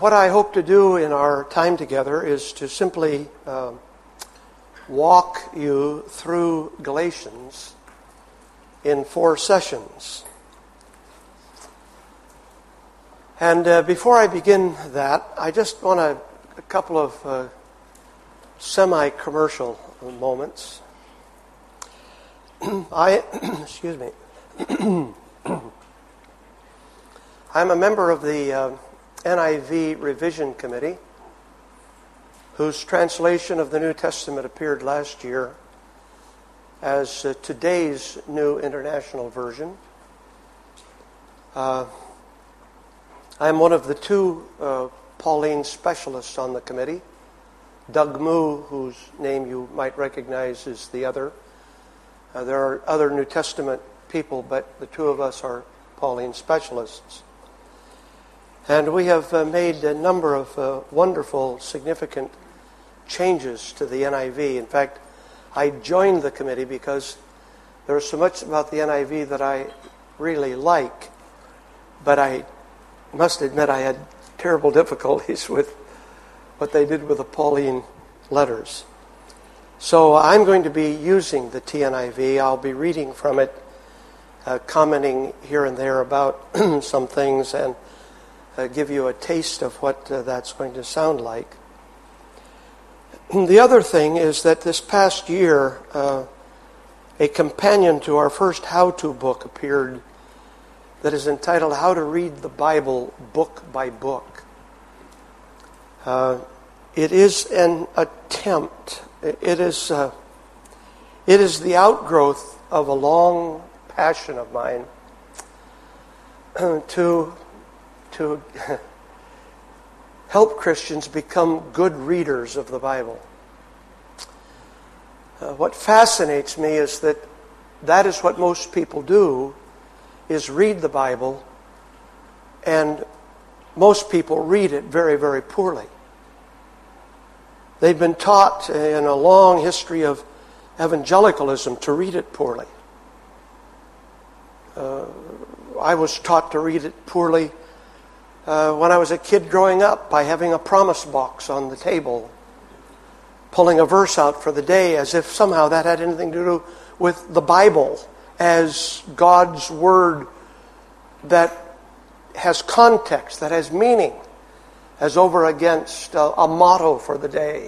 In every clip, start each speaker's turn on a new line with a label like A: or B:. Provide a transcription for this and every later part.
A: What I hope to do in our time together is to simply walk you through Galatians in 4 sessions. And before I begin that, I just want a couple of semi-commercial moments. Excuse me. I'm a member of the NIV Revision Committee, whose translation of the New Testament appeared last year as today's New International Version. I'm one of the 2 Pauline specialists on the committee. Doug Moo, whose name you might recognize, is the other. There are other New Testament people, but the 2 of us are Pauline specialists. And we have made a number of wonderful, significant changes to the NIV. In fact, I joined the committee because there was so much about the NIV that I really like, but I must admit I had terrible difficulties with what they did with the Pauline letters. So I'm going to be using the TNIV. I'll be reading from it, commenting here and there about some things, and give you a taste of what that's going to sound like. The other thing is that this past year, a companion to our first how-to book appeared that is entitled How to Read the Bible Book by Book. It is an attempt. It is the outgrowth of a long passion of mine to help Christians become good readers of the Bible. What fascinates me is that is what most people do, is read the Bible, and most people read it very, very poorly. They've been taught in a long history of evangelicalism to read it poorly. I was taught to read it poorly when I was a kid growing up by having a promise box on the table, pulling a verse out for the day as if somehow that had anything to do with the Bible as God's Word that has context, that has meaning, as over against a motto for the day.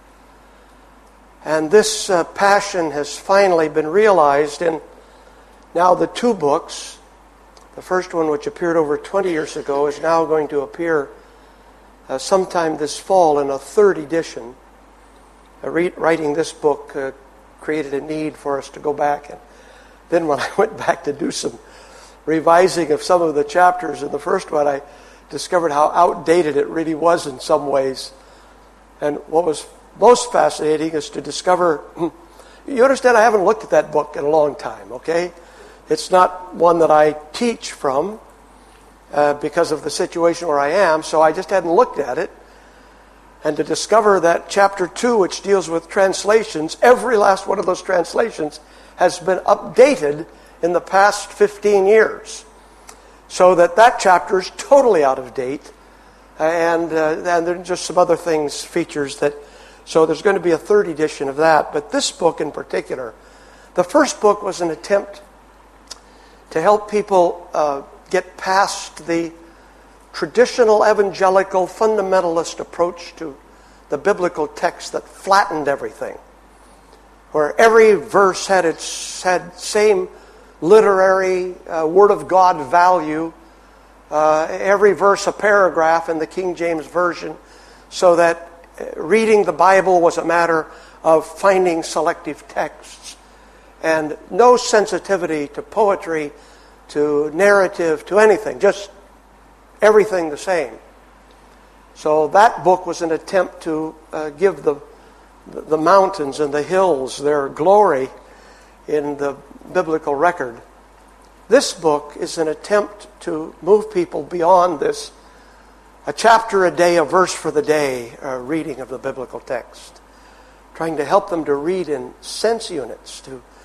A: And this passion has finally been realized in now the 2 books. The first one, which appeared over 20 years ago, is now going to appear sometime this fall in a 3rd edition. Writing this book created a need for us to go back. And then when I went back to do some revising of some of the chapters in the first one, I discovered how outdated it really was in some ways. And what was most fascinating is to discover, you understand, I haven't looked at that book in a long time, okay? It's not one that I teach from because of the situation where I am, so I just hadn't looked at it. And to discover that chapter 2, which deals with translations, every last one of those translations has been updated in the past 15 years. So that chapter is totally out of date. And there are just some other things, features that... So there's going to be a 3rd edition of that. But this book in particular, the first book was an attempt to help people get past the traditional evangelical fundamentalist approach to the biblical text that flattened everything, where every verse had same literary Word of God value, every verse a paragraph in the King James Version, so that reading the Bible was a matter of finding selective texts, and no sensitivity to poetry, to narrative, to anything, just everything the same. So that book was an attempt to give the mountains and the hills their glory in the biblical record. This book is an attempt to move people beyond this, a chapter a day, a verse for the day reading of the biblical text, trying to help them to read in sense units,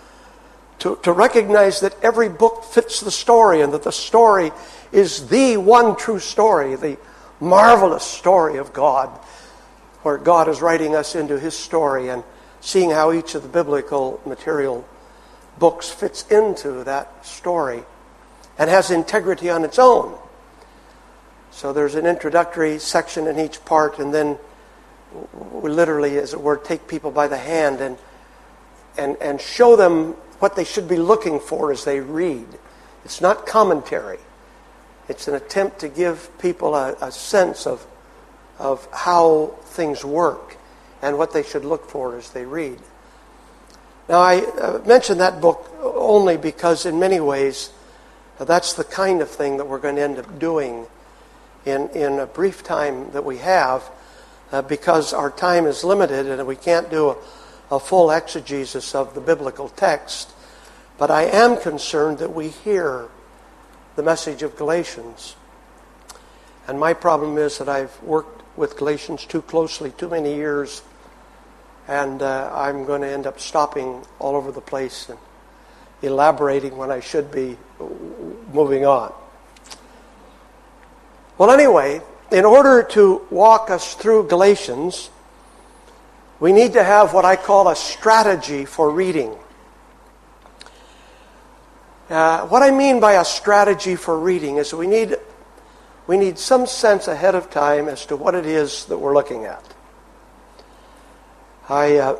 A: to recognize that every book fits the story and that the story is the one true story, the marvelous story of God, where God is writing us into His story and seeing how each of the biblical material books fits into that story and has integrity on its own. So there's an introductory section in each part, and then we literally, as it were, take people by the hand and show them what they should be looking for as they read. It's not commentary. It's an attempt to give people a sense of how things work and what they should look for as they read. Now, I mention that book only because in many ways that's the kind of thing that we're going to end up doing in a brief time that we have, because our time is limited and we can't do a full exegesis of the biblical text. But I am concerned that we hear the message of Galatians. And my problem is that I've worked with Galatians too closely, too many years, and I'm going to end up stopping all over the place and elaborating when I should be moving on. Well, anyway, in order to walk us through Galatians, we need to have what I call a strategy for reading. What I mean by a strategy for reading is we need some sense ahead of time as to what it is that we're looking at. I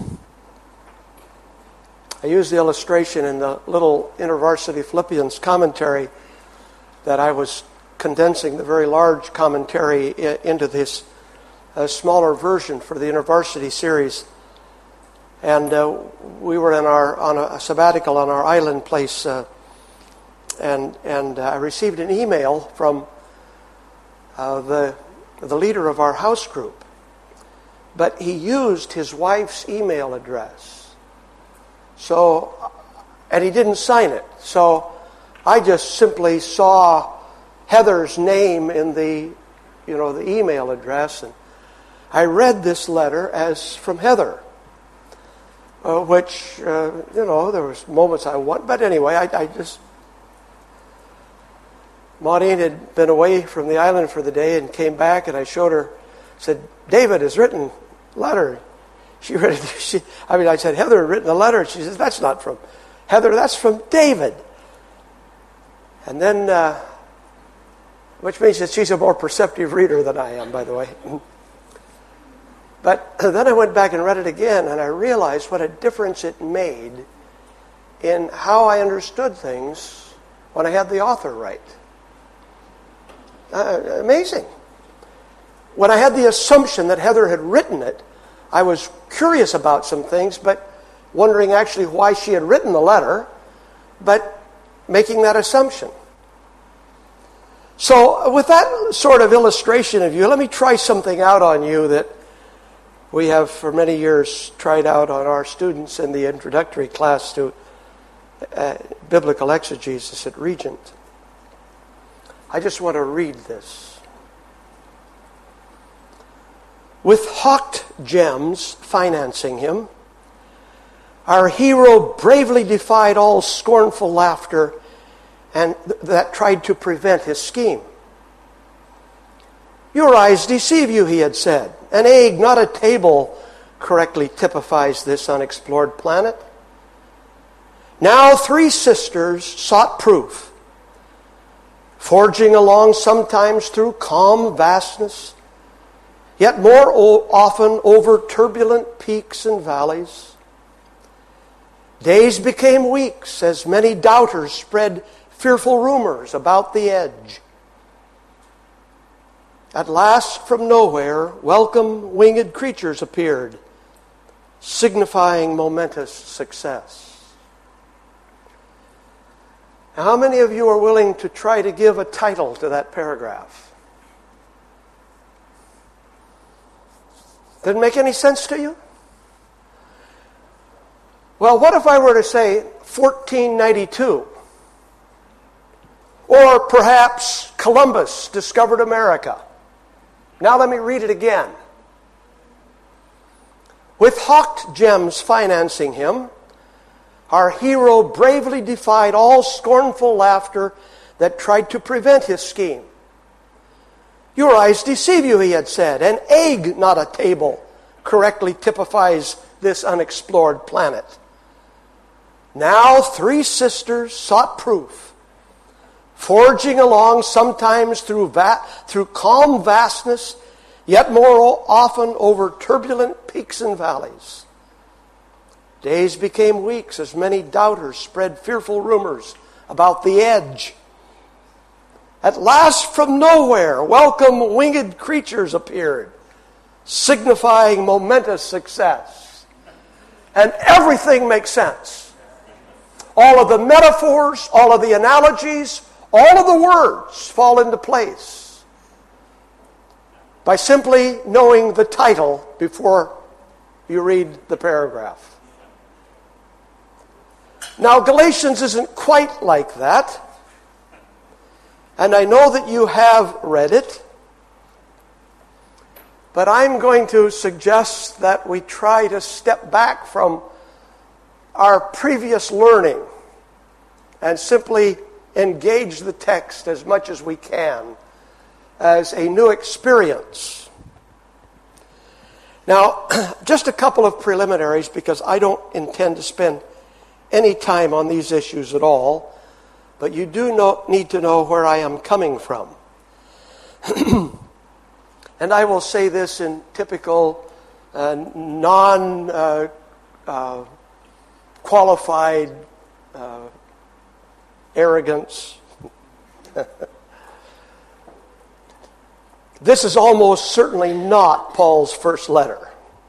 A: used the illustration in the little InterVarsity Philippians commentary that I was condensing the very large commentary into this smaller version for the InterVarsity series. And we were on a sabbatical on our island place, and I received an email from the leader of our house group. But he used his wife's email address. So, and he didn't sign it. So I just simply saw Heather's name in the email address, and I read this letter as from Heather, which, there was moments I want, but anyway, I just, Maureen had been away from the island for the day and came back, and I showed her, said, David has written a letter. She read it. I said, Heather had written a letter, and she says, that's not from Heather, that's from David. And then, which means that she's a more perceptive reader than I am, by the way. But then I went back and read it again, and I realized what a difference it made in how I understood things when I had the author right. Amazing. When I had the assumption that Heather had written it, I was curious about some things, but wondering actually why she had written the letter, but making that assumption. So with that sort of illustration of you, let me try something out on you that we have for many years tried out on our students in the introductory class to biblical exegesis at Regent. I just want to read this. With hawked gems financing him, our hero bravely defied all scornful laughter and that tried to prevent his scheme. Your eyes deceive you, he had said. An egg, not a table, correctly typifies this unexplored planet. Now 3 sisters sought proof, forging along sometimes through calm vastness, yet more often over turbulent peaks and valleys. Days became weeks as many doubters spread fearful rumors about the edge. At last, from nowhere, welcome winged creatures appeared, signifying momentous success. Now, how many of you are willing to try to give a title to that paragraph? Didn't make any sense to you? Well, what if I were to say 1492? Or perhaps Columbus discovered America. Now let me read it again. With hawked gems financing him, our hero bravely defied all scornful laughter that tried to prevent his scheme. Your eyes deceive you, he had said. An egg, not a table, correctly typifies this unexplored planet. Now 3 sisters sought proof, forging along sometimes through calm vastness, yet more often over turbulent peaks and valleys. Days became weeks as many doubters spread fearful rumors about the edge. At last from nowhere, welcome winged creatures appeared, signifying momentous success. And everything makes sense. All of the metaphors, all of the analogies, all of the words fall into place by simply knowing the title before you read the paragraph. Now, Galatians isn't quite like that, and I know that you have read it, but I'm going to suggest that we try to step back from our previous learning and simply engage the text as much as we can as a new experience. Now, just a couple of preliminaries, because I don't intend to spend any time on these issues at all, but you do need to know where I am coming from. And I will say this in typical non-qualified arrogance. This is almost certainly not Paul's first letter.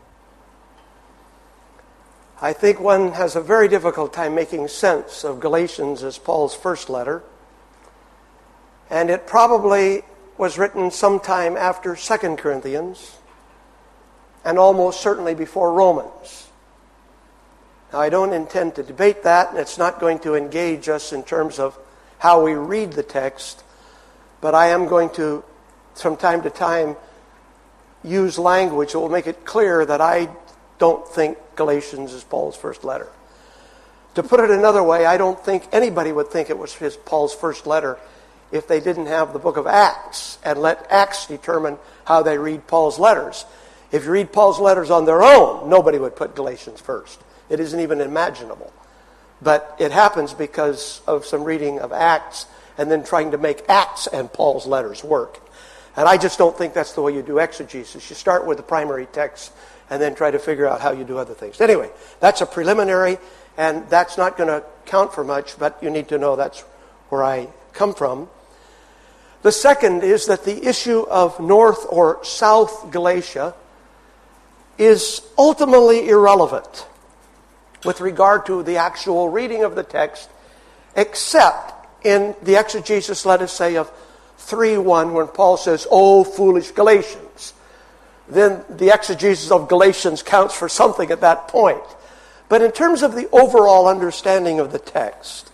A: I think one has a very difficult time making sense of Galatians as Paul's first letter. And it probably was written sometime after 2 Corinthians and almost certainly before Romans. Now, I don't intend to debate that, and it's not going to engage us in terms of how we read the text, but I am going to, from time to time, use language that will make it clear that I don't think Galatians is Paul's first letter. To put it another way, I don't think anybody would think it was Paul's first letter if they didn't have the book of Acts and let Acts determine how they read Paul's letters. If you read Paul's letters on their own, nobody would put Galatians first. It isn't even imaginable. But it happens because of some reading of Acts and then trying to make Acts and Paul's letters work. And I just don't think that's the way you do exegesis. You start with the primary text and then try to figure out how you do other things. Anyway, that's a preliminary, and that's not going to count for much, but you need to know that's where I come from. The second is that the issue of North or South Galatia is ultimately irrelevant with regard to the actual reading of the text, except in the exegesis, let us say, of 3:1, when Paul says, "O foolish Galatians." Then the exegesis of Galatians counts for something at that point. But in terms of the overall understanding of the text,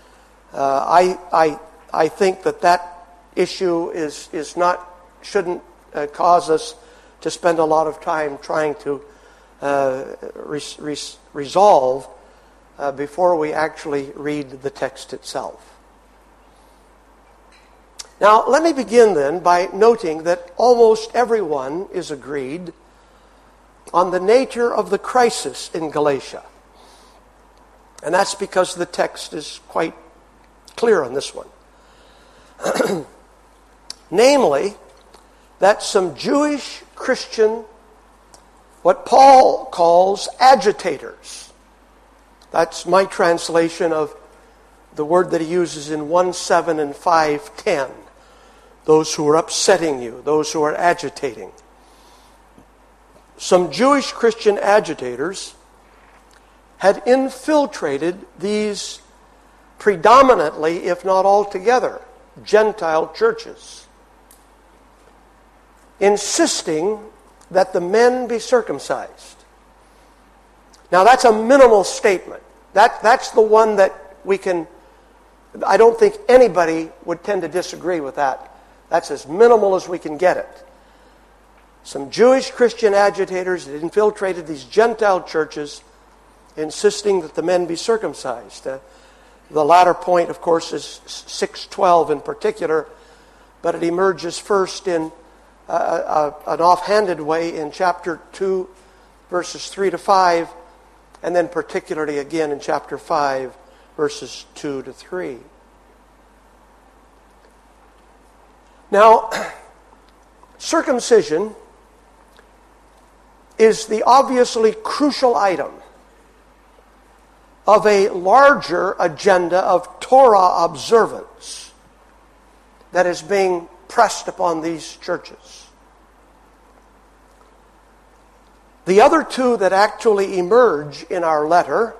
A: I think that issue shouldn't cause us to spend a lot of time trying to resolve before we actually read the text itself. Now, let me begin then by noting that almost everyone is agreed on the nature of the crisis in Galatia. And that's because the text is quite clear on this one. Namely, that some Jewish Christian, what Paul calls agitators. That's my translation of the word that he uses in 1:7 and 5:10. Those who are upsetting you, those who are agitating. Some Jewish Christian agitators had infiltrated these predominantly, if not altogether, Gentile churches, insisting that the men be circumcised. Now that's a minimal statement. That's the one that we can, I don't think anybody would tend to disagree with that. That's as minimal as we can get it. Some Jewish Christian agitators had infiltrated these Gentile churches, insisting that the men be circumcised. The latter point, of course, is 6:12 in particular, but it emerges first in an offhanded way in chapter 2, verses 3 to 5, and then particularly again in chapter 5, verses 2 to 3. Now, circumcision is the obviously crucial item of a larger agenda of Torah observance that is being pressed upon these churches. The other two that actually emerge in our letter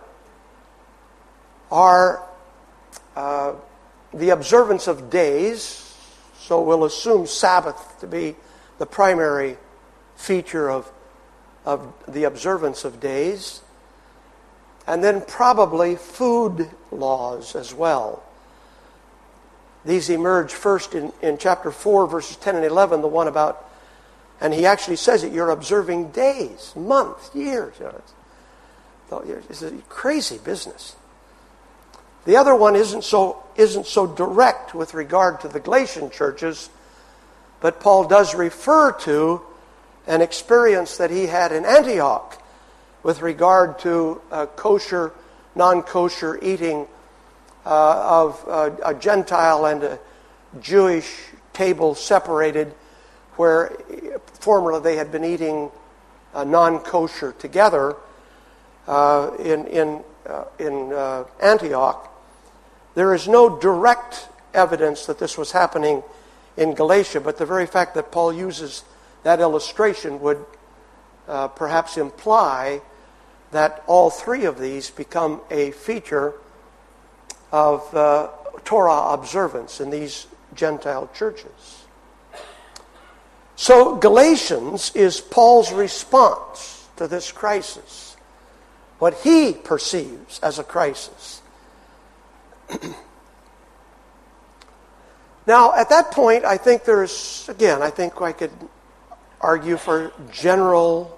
A: are the observance of days. So we'll assume Sabbath to be the primary feature of the observance of days. And then probably food laws as well. These emerge first in chapter 4, verses 10 and 11, the one about, and he actually says it, you're observing days, months, years. It's a crazy business. The other one isn't so direct with regard to the Galatian churches, but Paul does refer to an experience that he had in Antioch with regard to kosher, non-kosher eating of a Gentile and a Jewish table separated, where formerly they had been eating non-kosher together in Antioch. There is no direct evidence that this was happening in Galatia, but the very fact that Paul uses that illustration would perhaps imply that all three of these become a feature of Torah observance in these Gentile churches. So Galatians is Paul's response to this crisis, what he perceives as a crisis. Now, at that point, I think there's, again, I think I could argue for general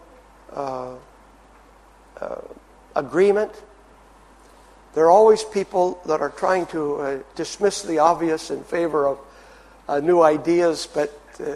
A: agreement. There are always people that are trying to dismiss the obvious in favor of new ideas, but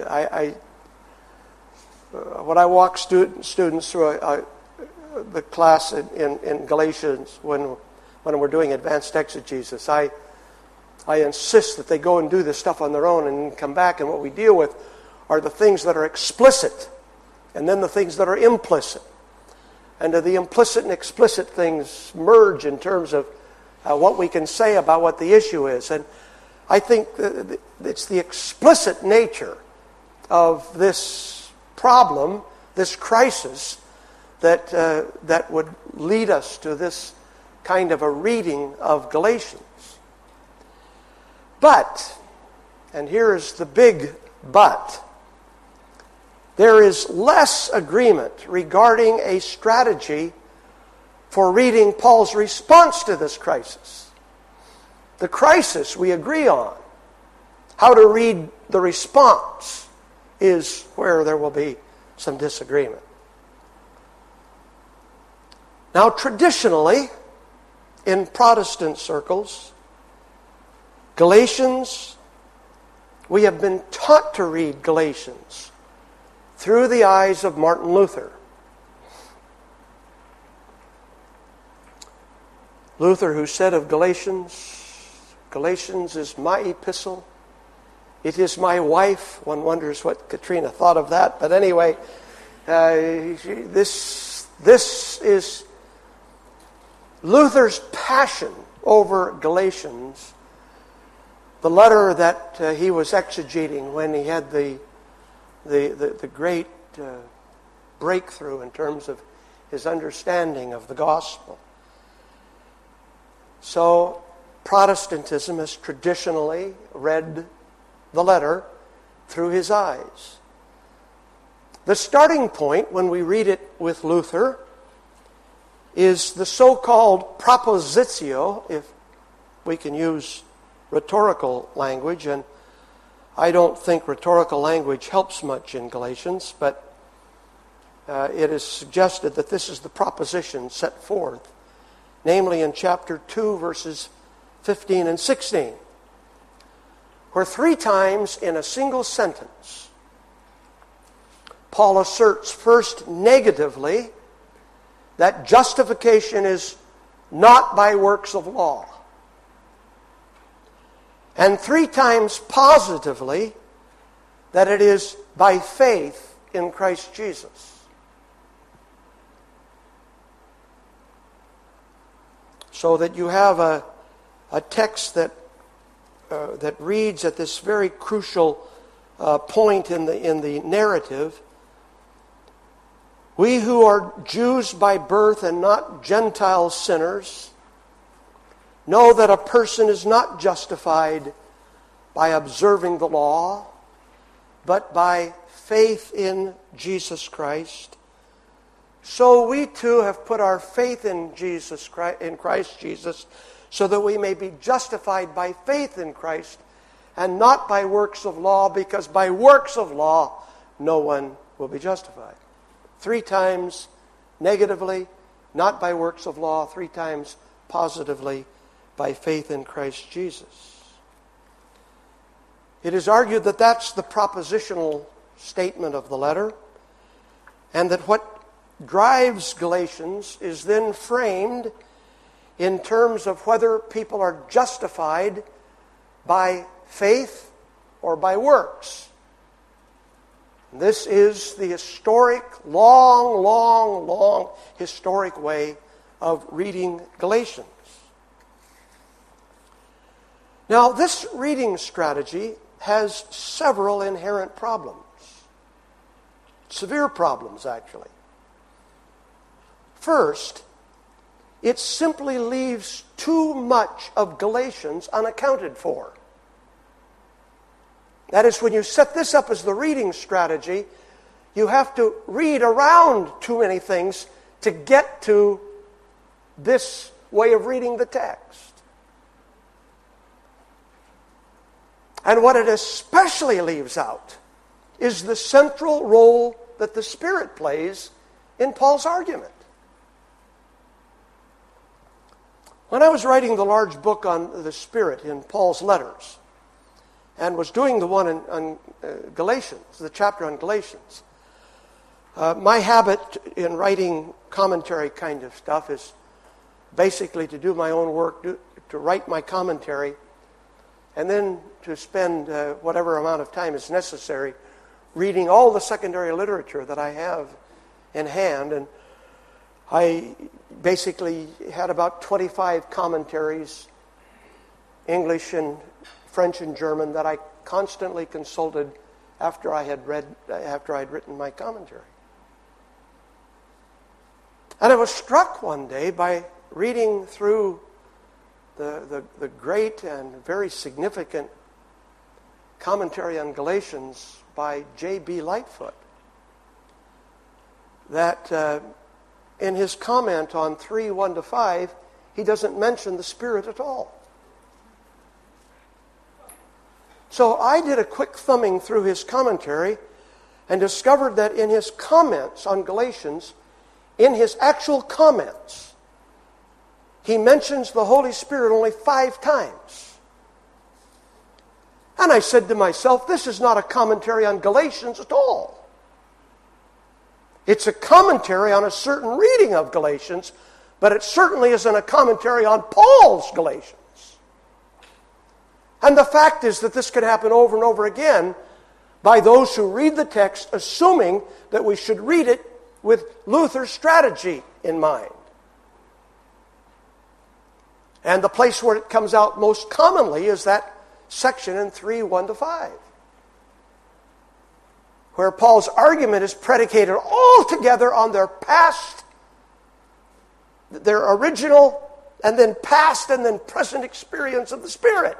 A: when I walk students through the class in Galatians when we're doing advanced exegesis, I insist that they go and do this stuff on their own and come back, and what we deal with are the things that are explicit and then the things that are implicit. And the implicit and explicit things merge in terms of what we can say about what the issue is. And I think it's the explicit nature of this problem, this crisis, that would lead us to this kind of a reading of Galatians. But, and here is the big but, there is less agreement regarding a strategy for reading Paul's response to this crisis. The crisis we agree on. How to read the response is where there will be some disagreement. Now, traditionally, in Protestant circles, Galatians, we have been taught to read Galatians through the eyes of Martin Luther. Luther, who said of Galatians, Galatians is my epistle. It is my wife. One wonders what Katrina thought of that. But anyway, this is Luther's passion over Galatians, the letter that he was exegeting when he had the great breakthrough in terms of his understanding of the gospel. So Protestantism has traditionally read the letter through his eyes. The starting point when we read it with Luther is the so-called propositio, if we can use rhetorical language, and I don't think rhetorical language helps much in Galatians, but it is suggested that this is the proposition set forth, namely in chapter 2, verses 15 and 16, where 3 times in a single sentence Paul asserts first negatively that justification is not by works of law. And 3 times positively that it is by faith in Christ Jesus. So that you have a text that reads at this very crucial point in the narrative. We who are Jews by birth and not Gentile sinners know that a person is not justified by observing the law, but by faith in Jesus Christ. So we too have put our faith in Christ Jesus, so that we may be justified by faith in Christ and not by works of law, because by works of law no one will be justified. 3 times negatively, not by works of law. 3 times positively, by faith in Christ Jesus. It is argued that that's the propositional statement of the letter, and that what drives Galatians is then framed in terms of whether people are justified by faith or by works. This is the historic, long historic way of reading Galatians. Now, this reading strategy has several inherent problems. Severe problems, actually. First, it simply leaves too much of Galatians unaccounted for. That is, when you set this up as the reading strategy, you have to read around too many things to get to this way of reading the text. And what it especially leaves out is the central role that the Spirit plays in Paul's argument. When I was writing the large book on the Spirit in Paul's letters, and was doing the one on Galatians, the chapter on Galatians, my habit in writing commentary kind of stuff is basically to do my own work, to write my commentary, and then to spend whatever amount of time is necessary reading all the secondary literature that I have in hand. And I basically had about 25 commentaries, English and French and German, that I constantly consulted after I'd written my commentary. And I was struck one day by reading through the great and very significant commentary on Galatians by J.B. Lightfoot, that in his comment on 3:1-5, he doesn't mention the Spirit at all. So I did a quick thumbing through his commentary and discovered that in his comments on Galatians, in his actual comments, he mentions the Holy Spirit only 5 times. And I said to myself, this is not a commentary on Galatians at all. It's a commentary on a certain reading of Galatians, but it certainly isn't a commentary on Paul's Galatians. And the fact is that this could happen over and over again by those who read the text assuming that we should read it with Luther's strategy in mind. And the place where it comes out most commonly is that section in 3:1-5, where Paul's argument is predicated altogether on their past, their original, and then past and then present experience of the Spirit.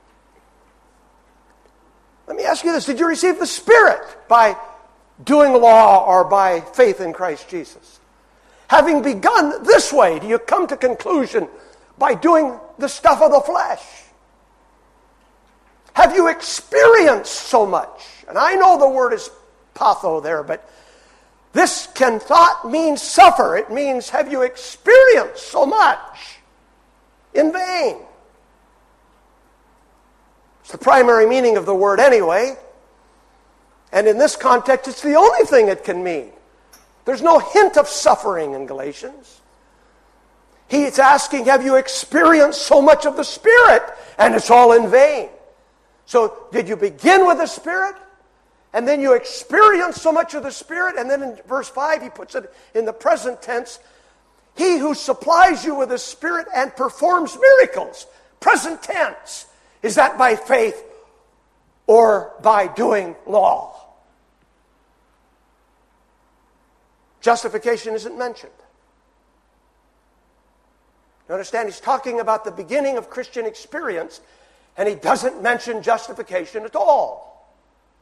A: Let me ask you this. Did you receive the Spirit by doing law or by faith in Christ Jesus? Having begun this way, do you come to conclusion by doing the stuff of the flesh? Have you experienced so much? And I know the word is patho there, but this can not mean suffer. It means, have you experienced so much in vain? It's the primary meaning of the word anyway. And in this context, it's the only thing it can mean. There's no hint of suffering in Galatians. He's asking, have you experienced so much of the Spirit? And it's all in vain. So did you begin with the Spirit? And then you experience so much of the Spirit? And then in verse 5, he puts it in the present tense. He who supplies you with the Spirit and performs miracles. Present tense. Is that by faith or by doing law? Justification isn't mentioned. You understand? He's talking about the beginning of Christian experience, and he doesn't mention justification at all.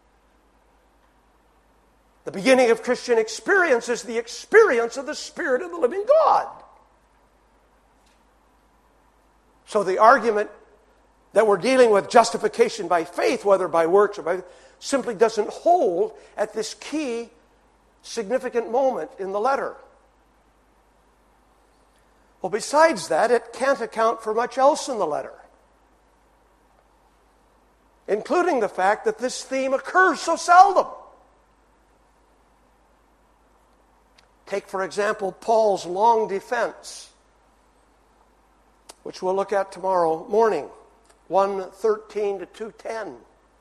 A: The beginning of Christian experience is the experience of the Spirit of the living God. So the argument that we're dealing with justification by faith, whether by works or by, simply doesn't hold at this key significant moment in the letter. Well, besides that, it can't account for much else in the letter, including the fact that this theme occurs so seldom. Take, for example, Paul's long defense, which we'll look at tomorrow morning, 1:13 to 2:10.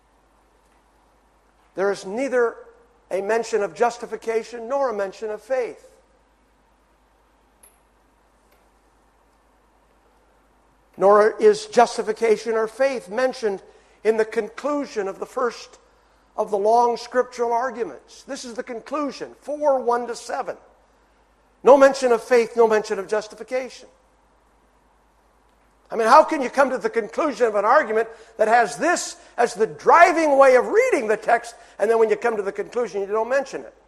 A: There is neither a mention of justification nor a mention of faith. Nor is justification or faith mentioned in the conclusion of the first of the long scriptural arguments. This is the conclusion, 4:1 to 7. No mention of faith, no mention of justification. I mean, how can you come to the conclusion of an argument that has this as the driving way of reading the text, and then when you come to the conclusion, you don't mention it?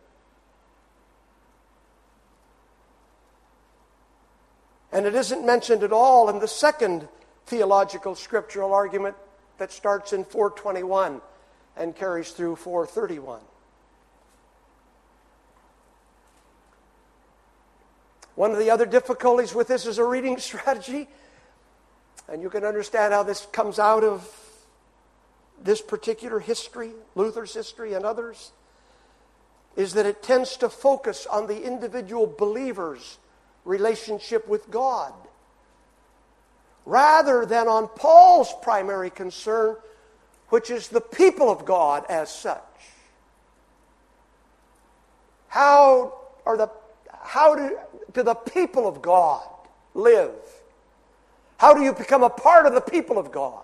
A: And it isn't mentioned at all in the second theological scriptural argument that starts in 4:21 and carries through 4:31. One of the other difficulties with this is a reading strategy, and you can understand how this comes out of this particular history, Luther's history and others, is that it tends to focus on the individual believer's relationship with God, rather than on Paul's primary concern, which is the people of God as such. How do the people of God live? How do you become a part of the people of God?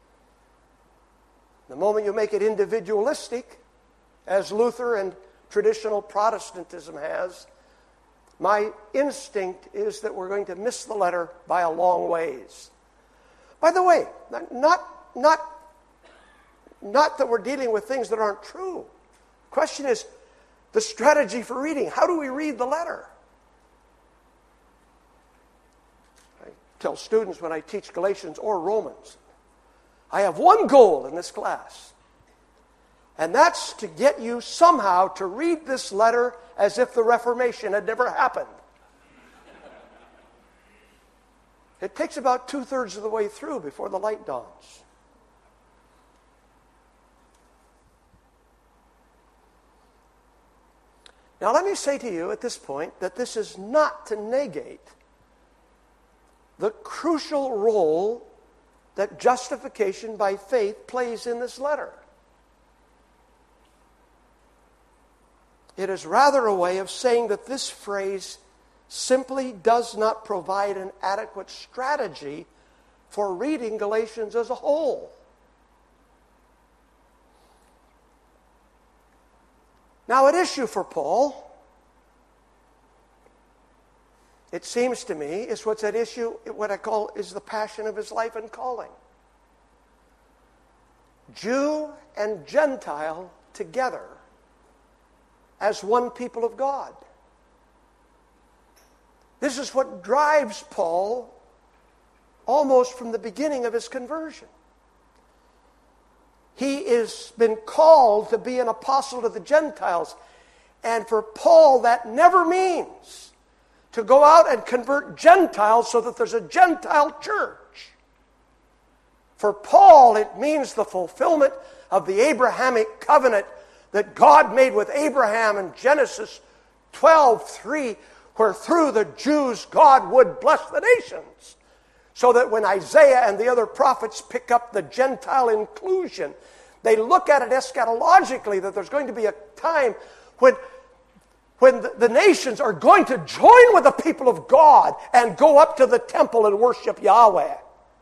A: The moment you make it individualistic, as Luther and traditional Protestantism has, my instinct is that we're going to miss the letter by a long ways. By the way, not that we're dealing with things that aren't true. The question is the strategy for reading. How do we read the letter? I tell students when I teach Galatians or Romans, I have one goal in this class, and that's to get you somehow to read this letter as if the Reformation had never happened. It takes about 2/3 of the way through before the light dawns. Now let me say to you at this point that this is not to negate the crucial role that justification by faith plays in this letter. It is rather a way of saying that this phrase simply does not provide an adequate strategy for reading Galatians as a whole. Now, at issue for Paul, it seems to me, is what's at issue, what I call is the passion of his life and calling. Jew and Gentile together as one people of God. This is what drives Paul almost from the beginning of his conversion. He has been called to be an apostle to the Gentiles. And for Paul, that never means to go out and convert Gentiles so that there's a Gentile church. For Paul, it means the fulfillment of the Abrahamic covenant that God made with Abraham in Genesis 12:3, where through the Jews God would bless the nations. So that when Isaiah and the other prophets pick up the Gentile inclusion, they look at it eschatologically, that there's going to be a time when the nations are going to join with the people of God and go up to the temple and worship Yahweh.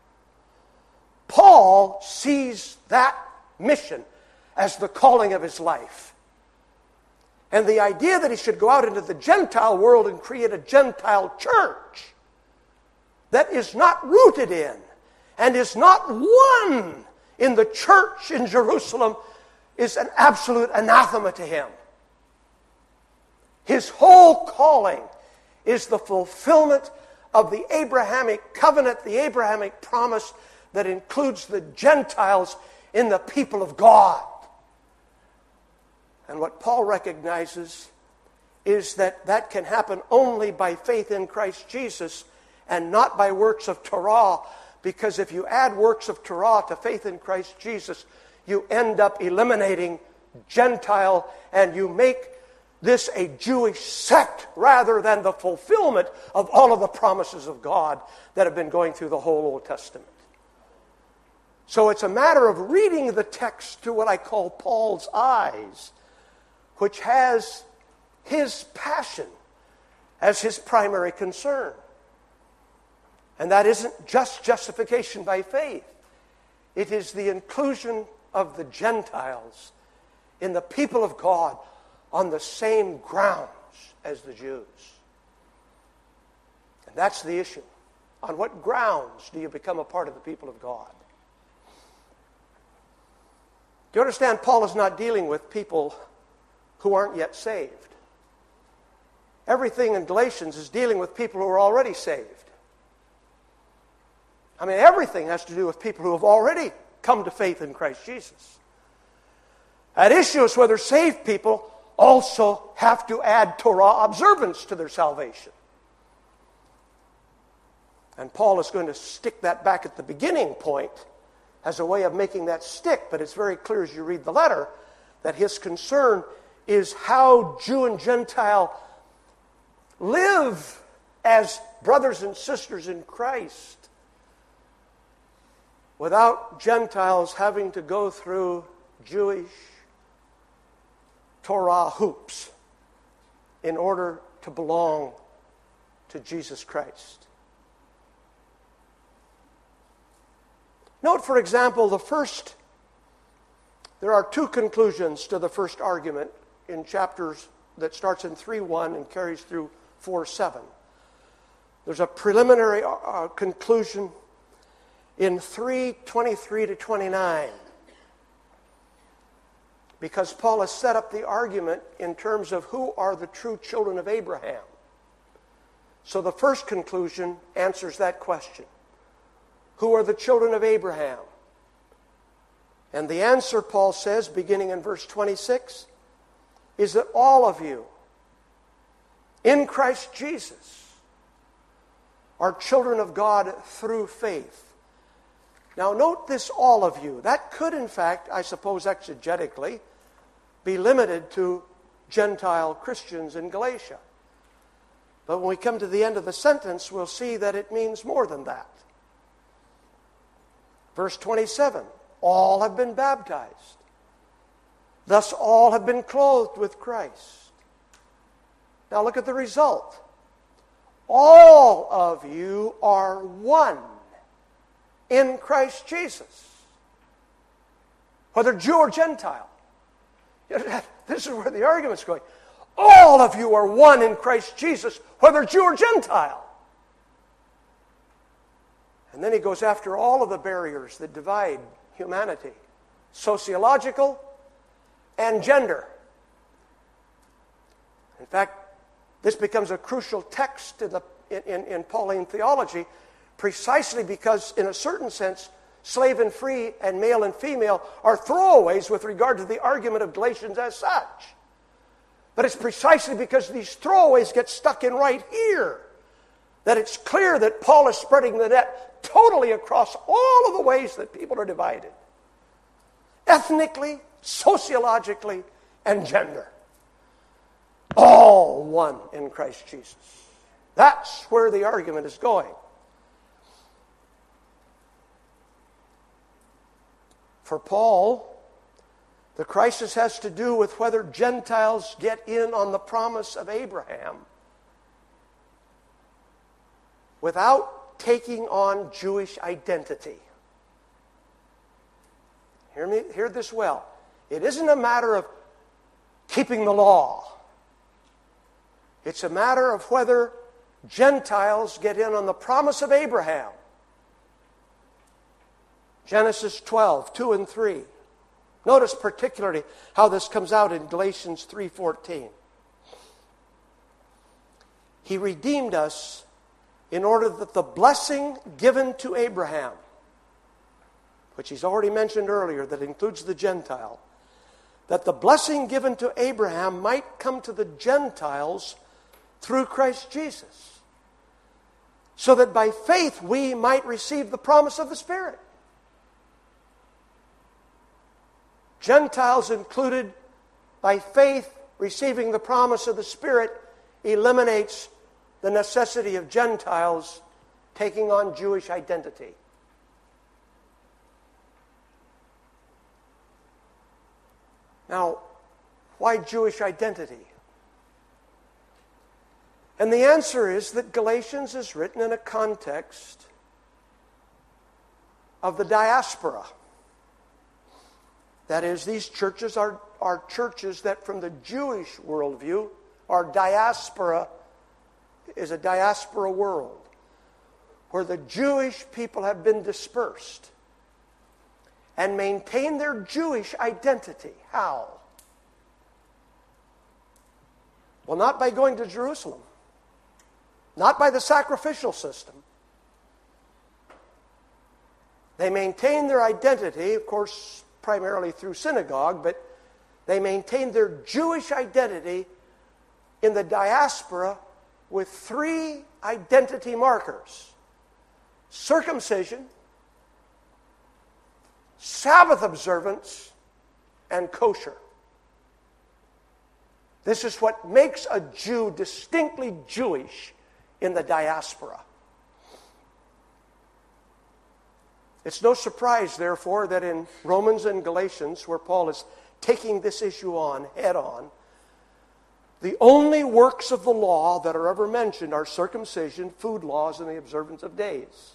A: Paul sees that mission as the calling of his life. And the idea that he should go out into the Gentile world and create a Gentile church that is not rooted in and is not one in the church in Jerusalem is an absolute anathema to him. His whole calling is the fulfillment of the Abrahamic covenant, the Abrahamic promise that includes the Gentiles in the people of God. And what Paul recognizes is that that can happen only by faith in Christ Jesus and not by works of Torah, because if you add works of Torah to faith in Christ Jesus, you end up eliminating Gentile and you make this a Jewish sect rather than the fulfillment of all of the promises of God that have been going through the whole Old Testament. So it's a matter of reading the text through what I call Paul's eyes, which has his passion as his primary concern. And that isn't just justification by faith. It is the inclusion of the Gentiles in the people of God on the same grounds as the Jews. And that's the issue. On what grounds do you become a part of the people of God? Do you understand? Paul is not dealing with people who aren't yet saved. Everything in Galatians is dealing with people who are already saved. I mean, everything has to do with people who have already come to faith in Christ Jesus. At issue is whether saved people also have to add Torah observance to their salvation. And Paul is going to stick that back at the beginning point as a way of making that stick, but it's very clear as you read the letter that his concern is how Jew and Gentile live as brothers and sisters in Christ without Gentiles having to go through Jewish Torah hoops in order to belong to Jesus Christ. Note, for example, there are two conclusions to the first argument in chapters that starts in 3:1 and carries through 4:7. There's a preliminary conclusion in 3:23 to 29. Because Paul has set up the argument in terms of who are the true children of Abraham. So the first conclusion answers that question. Who are the children of Abraham? And the answer, Paul says, beginning in verse 26, is that all of you in Christ Jesus are children of God through faith. Now note this, all of you. That could, in fact, I suppose exegetically, be limited to Gentile Christians in Galatia. But when we come to the end of the sentence, we'll see that it means more than that. Verse 27, all have been baptized. Thus all have been clothed with Christ. Now look at the result. All of you are one in Christ Jesus, whether Jew or Gentile. This is where the argument's going. All of you are one in Christ Jesus, whether Jew or Gentile. And then he goes after all of the barriers that divide humanity, sociological and gender. In fact, this becomes a crucial text in Pauline theology, precisely because, in a certain sense, slave and free and male and female are throwaways with regard to the argument of Galatians as such. But it's precisely because these throwaways get stuck in right here that it's clear that Paul is spreading the net totally across all of the ways that people are divided. Ethnically, sociologically, and gender. All one in Christ Jesus. That's where the argument is going. For Paul, the crisis has to do with whether Gentiles get in on the promise of Abraham without taking on Jewish identity. Hear this well. It isn't a matter of keeping the law. It's a matter of whether Gentiles get in on the promise of Abraham. Genesis 12, 2 and 3. Notice particularly how this comes out in Galatians 3:14. He redeemed us in order that the blessing given to Abraham, which he's already mentioned earlier, that includes the Gentile, that the blessing given to Abraham might come to the Gentiles through Christ Jesus, so that by faith we might receive the promise of the Spirit. Gentiles included by faith receiving the promise of the Spirit eliminates the necessity of Gentiles taking on Jewish identity. Now, why Jewish identity? And the answer is that Galatians is written in a context of the diaspora. That is, these churches are churches that from the Jewish worldview are diaspora, is a diaspora world, where the Jewish people have been dispersed and maintain their Jewish identity. How? Well, not by going to Jerusalem, not by the sacrificial system. They maintain their identity, of course, primarily through synagogue, but they maintain their Jewish identity in the diaspora with three identity markers: circumcision, Sabbath observance, and kosher. This is what makes a Jew distinctly Jewish in the diaspora. It's no surprise, therefore, that in Romans and Galatians, where Paul is taking this issue on head on, the only works of the law that are ever mentioned are circumcision, food laws, and the observance of days.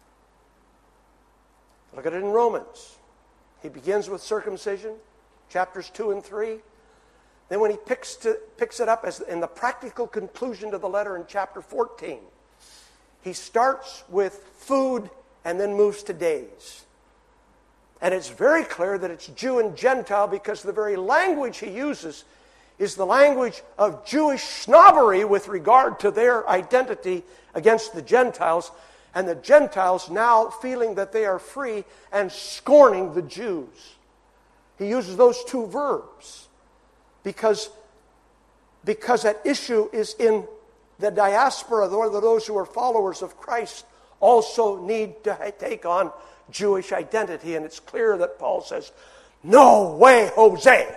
A: Look at it in Romans. He begins with circumcision, chapters 2 and 3. Then when he picks it up as in the practical conclusion to the letter in chapter 14, he starts with food and then moves to days. And it's very clear that it's Jew and Gentile because the very language he uses is the language of Jewish snobbery with regard to their identity against the Gentiles, and the Gentiles now feeling that they are free and scorning the Jews. He uses those two verbs because that issue is in the diaspora, those who are followers of Christ also need to take on Jewish identity. And it's clear that Paul says, no way, Jose.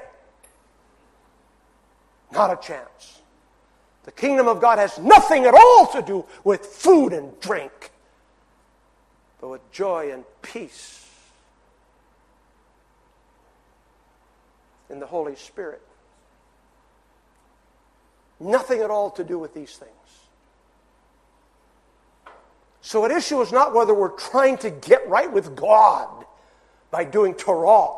A: Not a chance. The kingdom of God has nothing at all to do with food and drink, but with joy and peace in the Holy Spirit. Nothing at all to do with these things. So an issue is not whether we're trying to get right with God by doing Torah.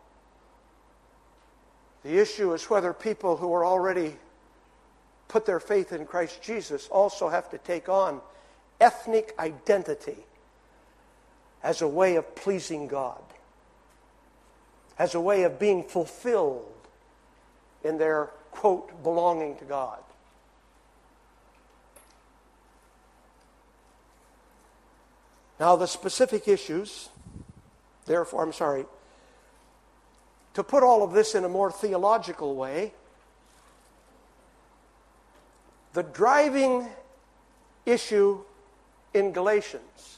A: The issue is whether people who are already put their faith in Christ Jesus also have to take on ethnic identity as a way of pleasing God, as a way of being fulfilled in their, quote, belonging to God. Now, the specific issues, therefore, to put all of this in a more theological way, the driving issue in Galatians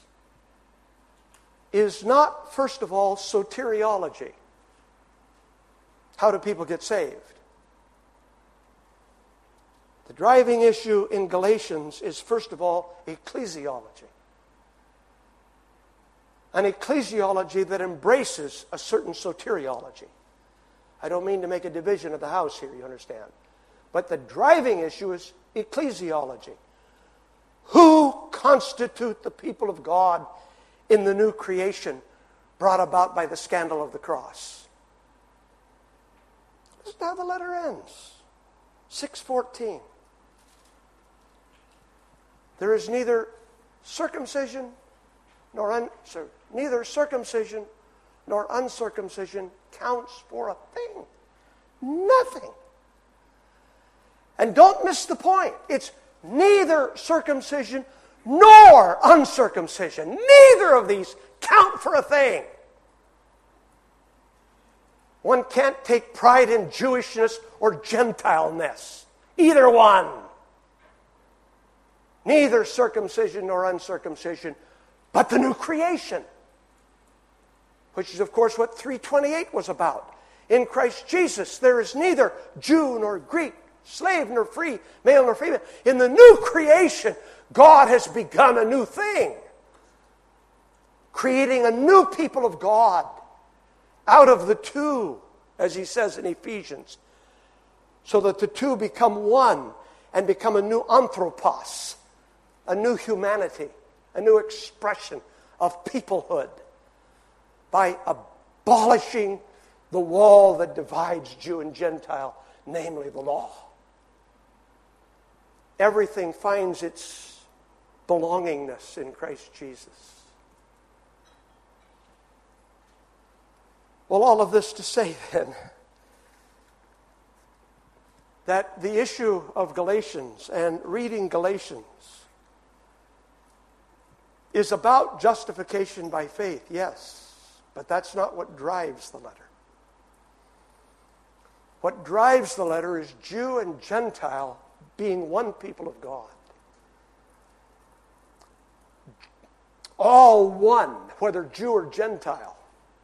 A: is not, first of all, soteriology. How do people get saved? The driving issue in Galatians is, first of all, ecclesiology. An ecclesiology that embraces a certain soteriology. I don't mean to make a division of the house here, you understand. But the driving issue is ecclesiology. Who constitute the people of God in the new creation brought about by the scandal of the cross? Listen to how the letter ends. 6:14. There is neither circumcision nor uncircumcision counts for a thing. Nothing. And don't miss the point. It's neither circumcision nor uncircumcision. Neither of these count for a thing. One can't take pride in Jewishness or Gentileness. Either one. Neither circumcision nor uncircumcision, but the new creation. Which is, of course, what 3:28 was about. In Christ Jesus, there is neither Jew nor Greek, slave nor free, male nor female. In the new creation, God has begun a new thing. Creating a new people of God out of the two, as he says in Ephesians. So that the two become one and become a new anthropos, a new humanity, a new expression of peoplehood by abolishing the wall that divides Jew and Gentile, namely the law. Everything finds its belongingness in Christ Jesus. Well, all of this to say then that the issue of Galatians and reading Galatians is about justification by faith, yes, but that's not what drives the letter. What drives the letter is Jew and Gentile being one people of God. All one, whether Jew or Gentile.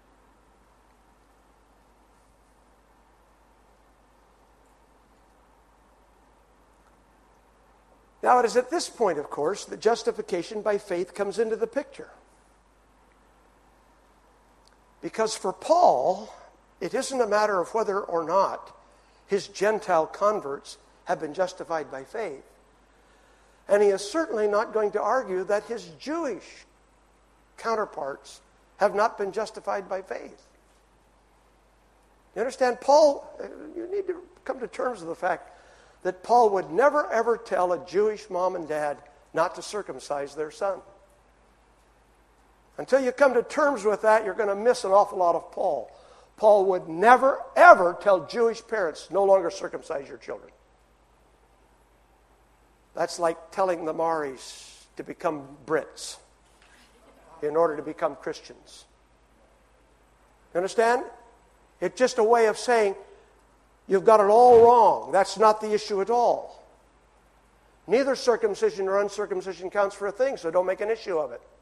A: Now, it is at this point, of course, that justification by faith comes into the picture. Because for Paul, it isn't a matter of whether or not his Gentile converts have been justified by faith. And he is certainly not going to argue that his Jewish counterparts have not been justified by faith. You understand? Paul, you need to come to terms with the fact that Paul would never ever tell a Jewish mom and dad not to circumcise their son. Until you come to terms with that, you're going to miss an awful lot of Paul. Paul would never ever tell Jewish parents, no longer circumcise your children. That's like telling the Maoris to become Brits in order to become Christians. You understand? It's just a way of saying, you've got it all wrong. That's not the issue at all. Neither circumcision nor uncircumcision counts for a thing, so don't make an issue of it.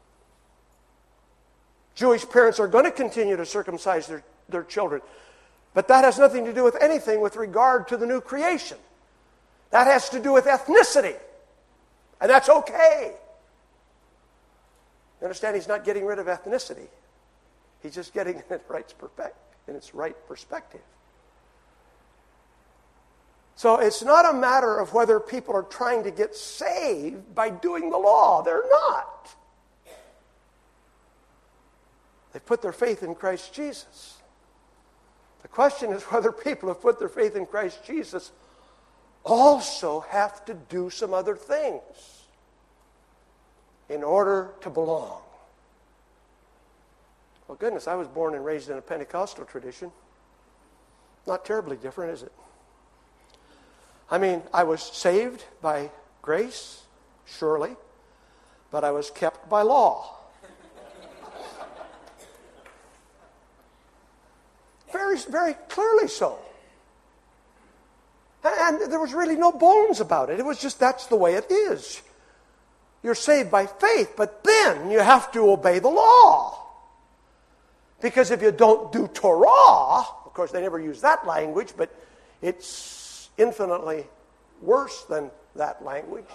A: Jewish parents are going to continue to circumcise their children, but that has nothing to do with anything with regard to the new creation. That has to do with ethnicity, and that's okay. You understand? He's not getting rid of ethnicity. He's just getting it in its right perspective. So it's not a matter of whether people are trying to get saved by doing the law. They're not. They put their faith in Christ Jesus. The question is whether people who have put their faith in Christ Jesus also have to do some other things in order to belong. Well, goodness, I was born and raised in a Pentecostal tradition. Not terribly different, is it? I mean, I was saved by grace, surely, but I was kept by law. Very, very clearly so. And there was really no bones about it. It was just, that's the way it is. You're saved by faith, but then you have to obey the law. Because if you don't do Torah, of course they never use that language, but it's infinitely worse than that language.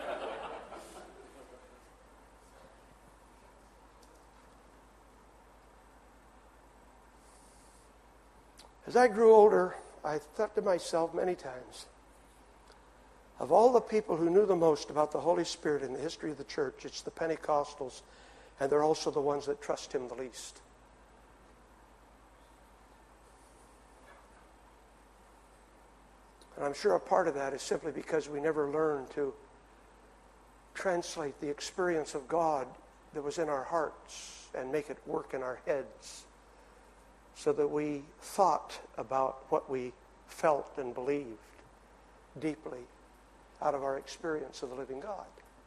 A: As I grew older, I thought to myself many times, of all the people who knew the most about the Holy Spirit in the history of the church, it's the Pentecostals, and they're also the ones that trust Him the least. And I'm sure a part of that is simply because we never learned to translate the experience of God that was in our hearts and make it work in our heads so that we thought about what we felt and believed deeply out of our experience of the living God.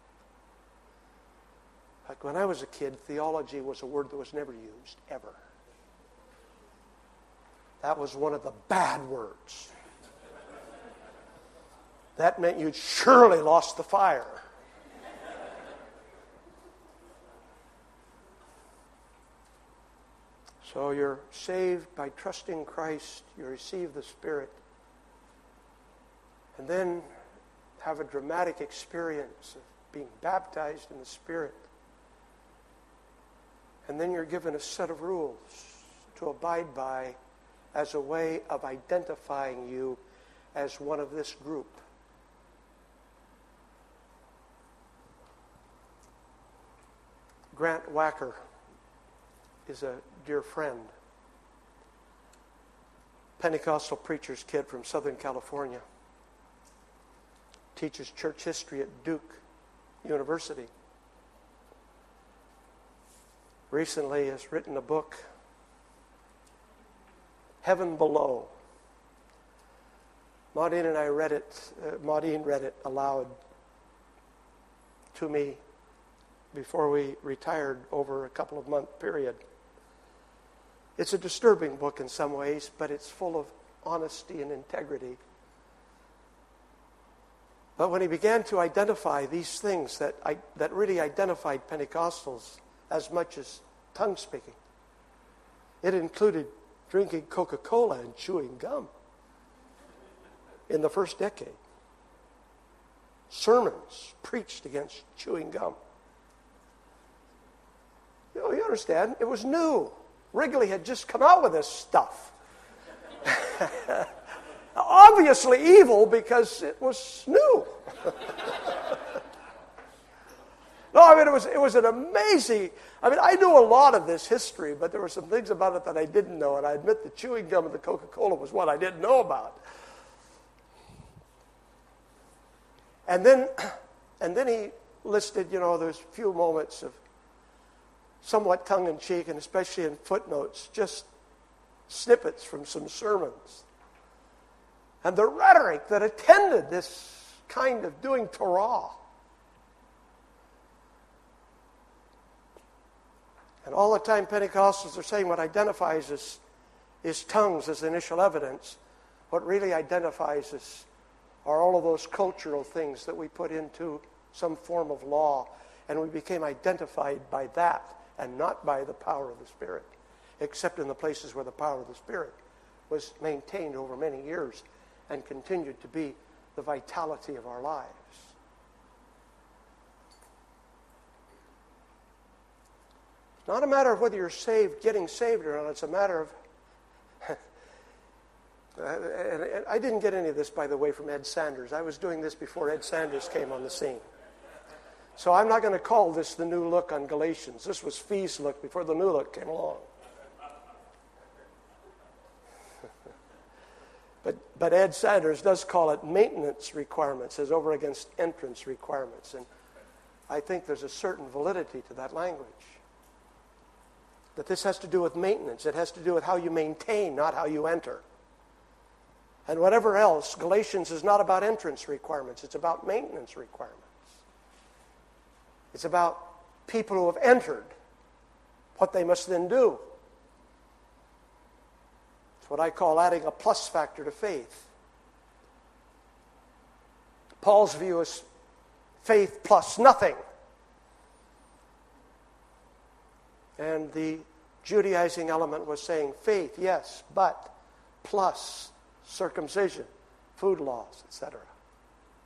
A: Like when I was a kid, theology was a word that was never used, ever. That was one of the bad words. That meant you'd surely lost the fire. So you're saved by trusting Christ. You receive the Spirit. And then have a dramatic experience of being baptized in the Spirit. And then you're given a set of rules to abide by as a way of identifying you as one of this group. Grant Wacker is a dear friend. Pentecostal preacher's kid from Southern California. Teaches church history at Duke University. Recently has written a book, Heaven Below. Maudine and I read it. Maudine read it aloud to me before we retired over a couple of month period. It's a disturbing book in some ways, but it's full of honesty and integrity. But when he began to identify these things that really identified Pentecostals as much as tongue speaking, it included drinking Coca-Cola and chewing gum in the first decade. Sermons preached against chewing gum. You understand? It was new. Wrigley had just come out with this stuff. Obviously evil because it was new. No, I mean, it was an amazing... I mean, I knew a lot of this history, but there were some things about it that I didn't know, and I admit the chewing gum and the Coca-Cola was what I didn't know about. And then he listed, those few moments of somewhat tongue-in-cheek, and especially in footnotes, just snippets from some sermons. And the rhetoric that attended this kind of doing Torah. And all the time Pentecostals are saying what identifies is tongues as initial evidence. What really identifies us are all of those cultural things that we put into some form of law. And we became identified by that and not by the power of the Spirit, except in the places where the power of the Spirit was maintained over many years and continued to be the vitality of our lives. It's not a matter of whether you're saved, getting saved or not. It's a matter of... and I didn't get any of this, by the way, from Ed Sanders. I was doing this before Ed Sanders came on the scene. So I'm not going to call this the new look on Galatians. This was Fee's look before the new look came along. But Ed Sanders does call it maintenance requirements as over against entrance requirements. And I think there's a certain validity to that language. That this has to do with maintenance. It has to do with how you maintain, not how you enter. And whatever else, Galatians is not about entrance requirements. It's about maintenance requirements. It's about people who have entered, what they must then do. It's what I call adding a plus factor to faith. Paul's view is faith plus nothing. And the Judaizing element was saying faith, yes, but plus circumcision, food laws, etc.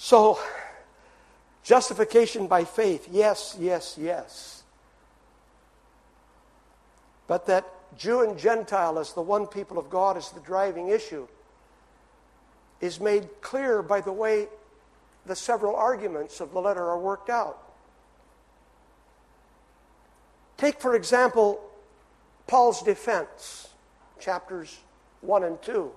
A: So, justification by faith, yes, yes, yes. But that Jew and Gentile as the one people of God is the driving issue is made clear by the way the several arguments of the letter are worked out. Take, for example, Paul's defense, chapters 1 and 2.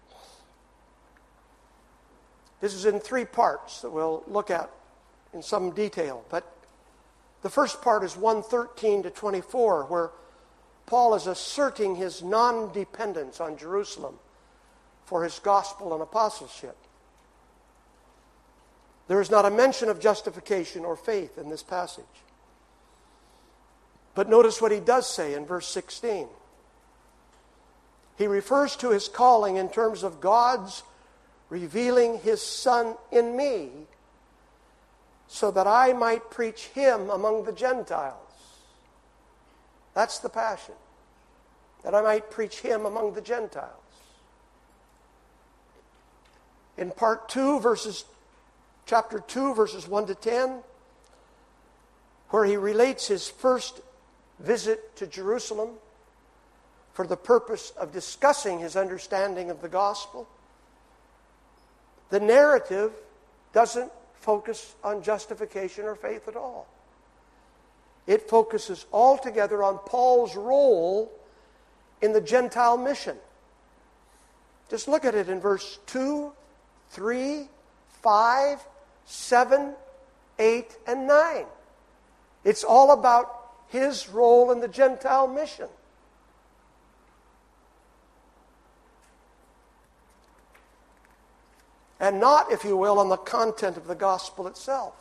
A: This is in 3 parts that we'll look at in some detail. But the first part is 1:13 to 24, where Paul is asserting his non-dependence on Jerusalem for his gospel and apostleship. There is not a mention of justification or faith in this passage. But notice what he does say in verse 16. He refers to his calling in terms of God's revealing his Son in me so that I might preach him among the Gentiles. That's the passion. That I might preach him among the Gentiles. In part 2, chapter 2, verses 1 to 10, where he relates his first visit to Jerusalem for the purpose of discussing his understanding of the gospel, the narrative doesn't focus on justification or faith at all. It focuses altogether on Paul's role in the Gentile mission. Just look at it in verse 2, 3, 5, 7, 8, and 9. It's all about his role in the Gentile mission. And not, if you will, on the content of the gospel itself.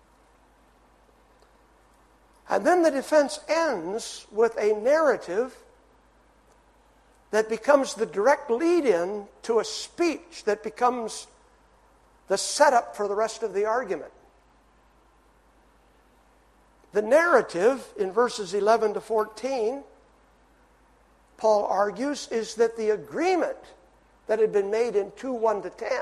A: And then the defense ends with a narrative that becomes the direct lead-in to a speech that becomes the setup for the rest of the argument. The narrative in verses 11 to 14, Paul argues, is that the agreement that had been made in 2:1 to 10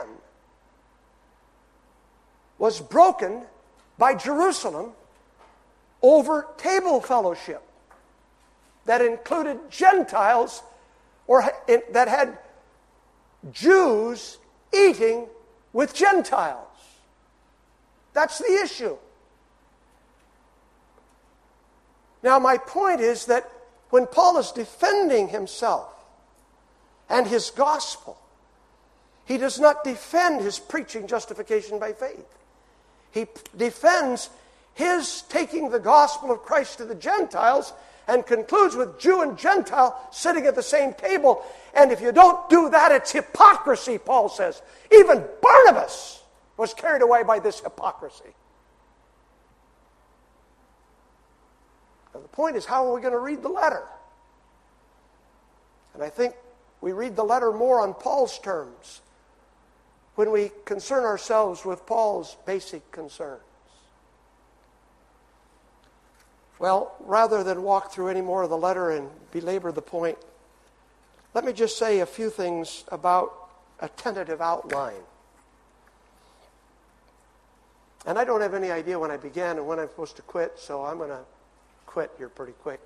A: was broken by Jerusalem over table fellowship that included Gentiles or that had Jews eating with Gentiles. That's the issue. Now, my point is that when Paul is defending himself and his gospel, he does not defend his preaching justification by faith. He defends his taking the gospel of Christ to the Gentiles and concludes with Jew and Gentile sitting at the same table. And if you don't do that, it's hypocrisy, Paul says. Even Barnabas was carried away by this hypocrisy. Now, the point is, how are we going to read the letter? And I think we read the letter more on Paul's terms when we concern ourselves with Paul's basic concerns. Well, rather than walk through any more of the letter and belabor the point, let me just say a few things about a tentative outline. And I don't have any idea when I began and when I'm supposed to quit, so I'm going to quit here pretty quick.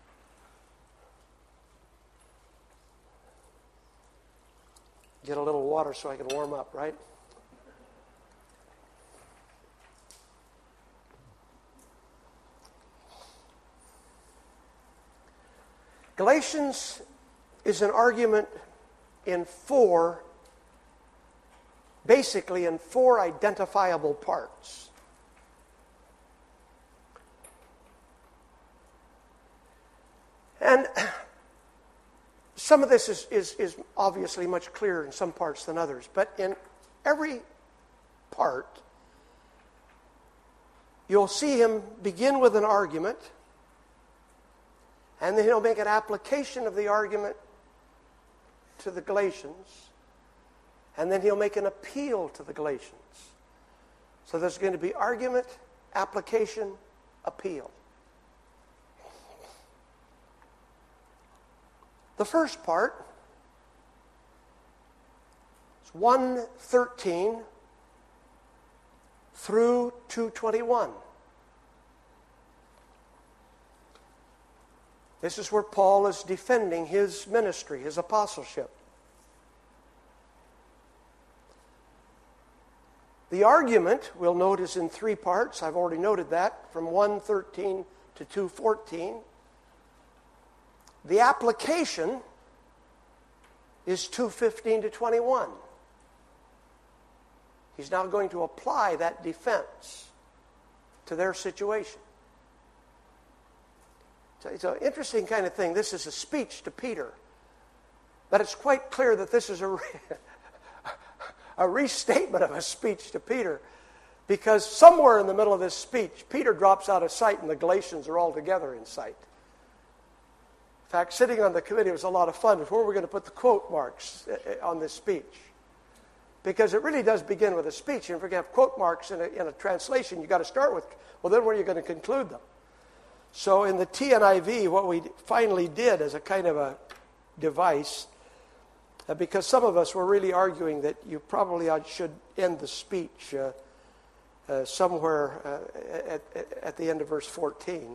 A: Get a little water so I can warm up, right? Galatians is an argument basically in four identifiable parts. And some of this is obviously much clearer in some parts than others, but in every part, you'll see him begin with an argument, and then he'll make an application of the argument to the Galatians, and then he'll make an appeal to the Galatians. So there's going to be argument, application, appeal. The first part is 1:13 through 2:21. This is where Paul is defending his ministry, his apostleship. The argument, we'll note, is in three parts. I've already noted that, from 1:13 to 2:14. The application is 2:15 to 21. He's now going to apply that defense to their situation. So it's an interesting kind of thing. This is a speech to Peter. But it's quite clear that this is a restatement of a speech to Peter, because somewhere in the middle of this speech, Peter drops out of sight and the Galatians are all together in sight. In fact, sitting on the committee was a lot of fun. Where we're going to put the quote marks on this speech, because it really does begin with a speech. And if we're going to have quote marks in a translation, you've got to start with, well, then where are you going to conclude them? So in the TNIV, what we finally did as a kind of a device, because some of us were really arguing that you probably should end the speech somewhere at the end of verse 14.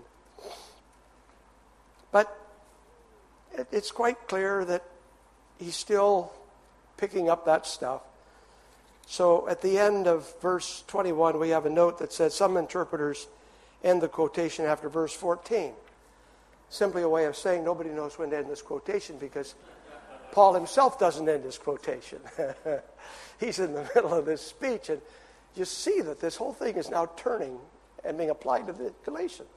A: But it's quite clear that he's still picking up that stuff. So at the end of verse 21, we have a note that says, some interpreters end the quotation after verse 14. Simply a way of saying nobody knows when to end this quotation, because Paul himself doesn't end his quotation. He's in the middle of this speech, and you see that this whole thing is now turning and being applied to the Galatians.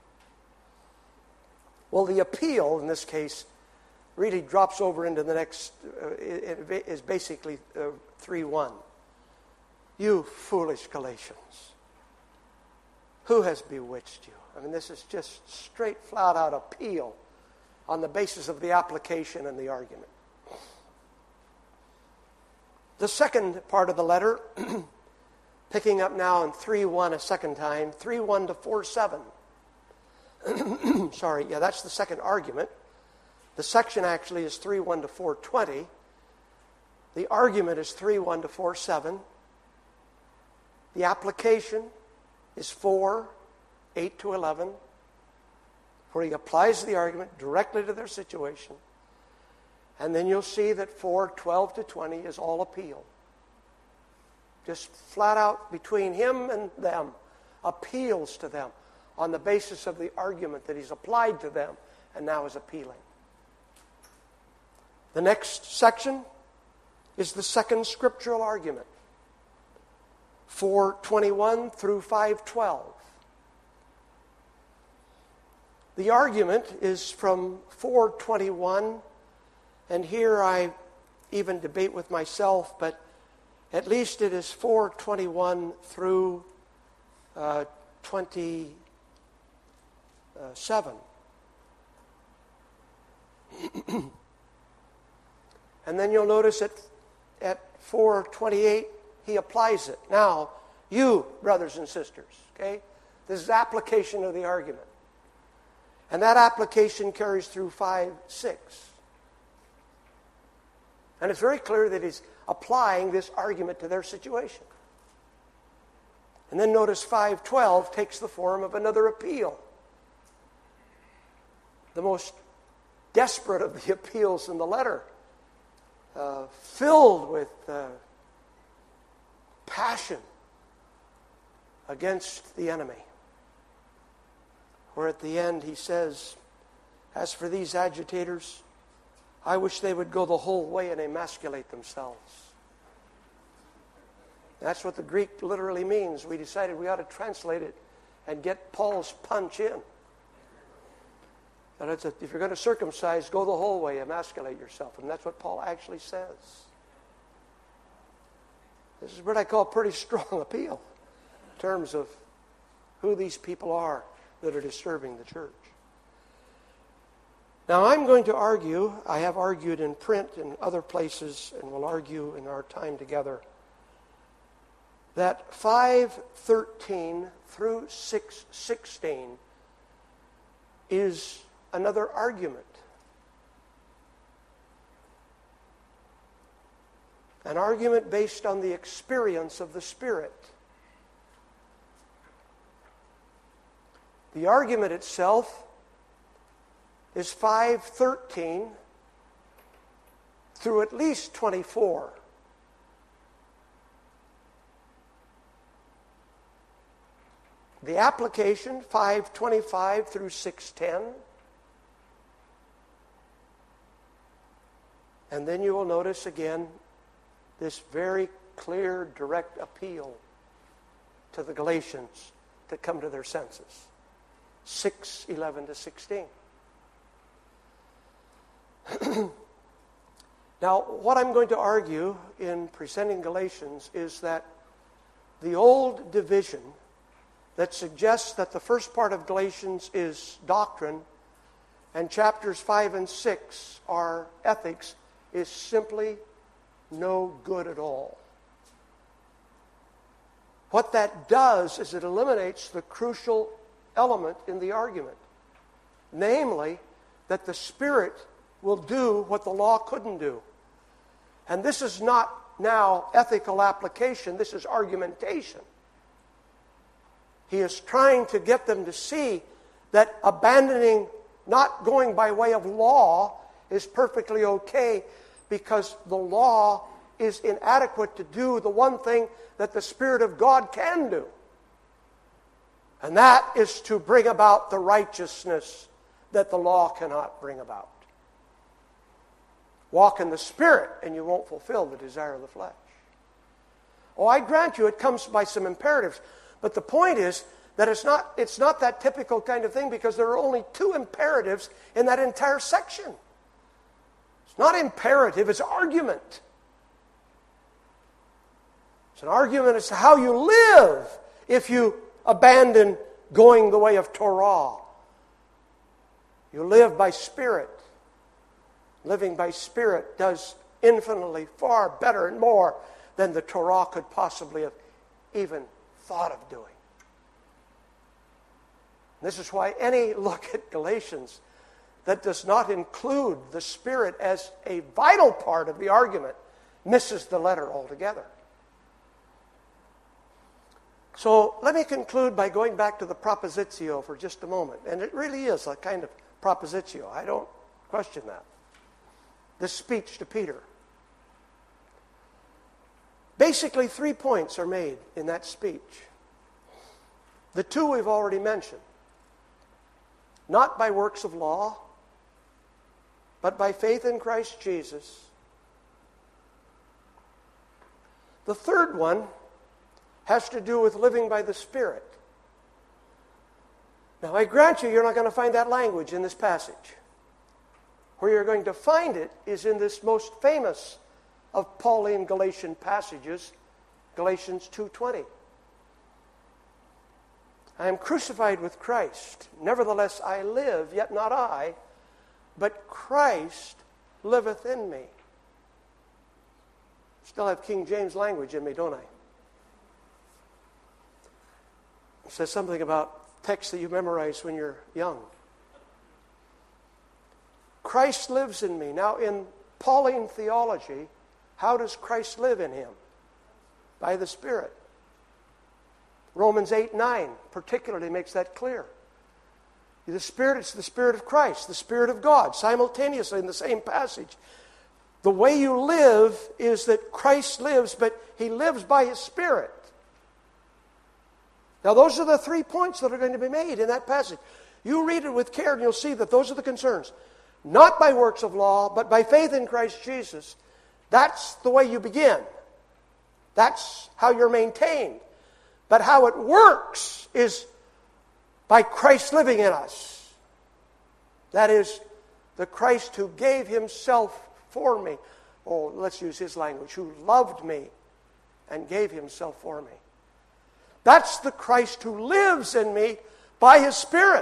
A: Well, the appeal in this case really drops over into the next, is basically 3:1. You foolish Galatians, who has bewitched you? I mean, this is just straight, flat-out appeal on the basis of the application and the argument. The second part of the letter, picking up now in 3:1 a second time, 3:1 to 4:7. Sorry, yeah, that's the second argument. The section actually is 3:1 to 4:20. The argument is 3:1 to 4:7. The application is 4:8 to 11, where he applies the argument directly to their situation. And then you'll see that 4:12 to 20 is all appeal. Just flat out between him and them, appeals to them on the basis of the argument that he's applied to them and now is appealing. The next section is the second scriptural argument, 4:21 through 5:12. The argument is from 4:21, and here I even debate with myself, but at least it is 4:21 through 27. And then you'll notice at 4:28, he applies it. Now, you, brothers and sisters, okay? This is application of the argument. And that application carries through 5:6. And it's very clear that he's applying this argument to their situation. And then notice 5:12 takes the form of another appeal. The most desperate of the appeals in the letter, filled with passion against the enemy. Where at the end he says, as for these agitators, I wish they would go the whole way and emasculate themselves. That's what the Greek literally means. We decided we ought to translate it and get Paul's punch in. That if you're going to circumcise, go the whole way, emasculate yourself. And that's what Paul actually says. This is what I call a pretty strong appeal in terms of who these people are that are disturbing the church. Now I'm going to argue, I have argued in print and other places, and will argue in our time together, that 5:13 through 6:16 is another argument. An argument based on the experience of the Spirit. The argument itself is 5:13 through at least 24. The application, 5:25 through 6:10. And then you will notice again this very clear, direct appeal to the Galatians to come to their senses. 6:11 to 16. Now, what I'm going to argue in presenting Galatians is that the old division that suggests that the first part of Galatians is doctrine and chapters 5 and 6 are ethics is simply no good at all. What that does is it eliminates the crucial element in the argument, namely that the Spirit will do what the law couldn't do. And this is not now ethical application, this is argumentation. He is trying to get them to see that abandoning, not going by way of law, is perfectly okay because the law is inadequate to do the one thing that the Spirit of God can do. And that is to bring about the righteousness that the law cannot bring about. Walk in the Spirit and you won't fulfill the desire of the flesh. Oh, I grant you it comes by some imperatives. But the point is that it's not that typical kind of thing because there are only two imperatives in that entire section. It's not imperative, it's argument. It's an argument as to how you live if you abandon going the way of Torah. You live by Spirit. Living by Spirit does infinitely far better and more than the Torah could possibly have even thought of doing. This is why any look at Galatians that does not include the Spirit as a vital part of the argument misses the letter altogether. So let me conclude by going back to the propositio for just a moment. And it really is a kind of propositio. I don't question that. This speech to Peter. Basically, 3 points are made in that speech. The two we've already mentioned. Not by works of law, but by faith in Christ Jesus. The third one has to do with living by the Spirit. Now, I grant you're not going to find that language in this passage. Where you're going to find it is in this most famous of Pauline Galatian passages, Galatians 2:20. I am crucified with Christ. Nevertheless I live, yet not I, but Christ liveth in me. Still have King James language in me, don't I? It says something about texts that you memorize when you're young. Christ lives in me. Now, in Pauline theology, how does Christ live in him? By the Spirit. Romans 8:9 particularly makes that clear. The Spirit, it's the Spirit of Christ, the Spirit of God, simultaneously in the same passage. The way you live is that Christ lives, but he lives by his Spirit. Now, those are the 3 points that are going to be made in that passage. You read it with care and you'll see that those are the concerns. Not by works of law, but by faith in Christ Jesus. That's the way you begin. That's how you're maintained. But how it works is by Christ living in us. That is, the Christ who gave himself for me. Oh, let's use his language. Who loved me and gave himself for me. That's the Christ who lives in me by his Spirit.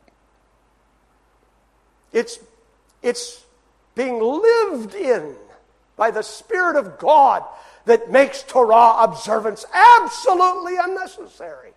A: It's being lived in by the Spirit of God that makes Torah observance absolutely unnecessary.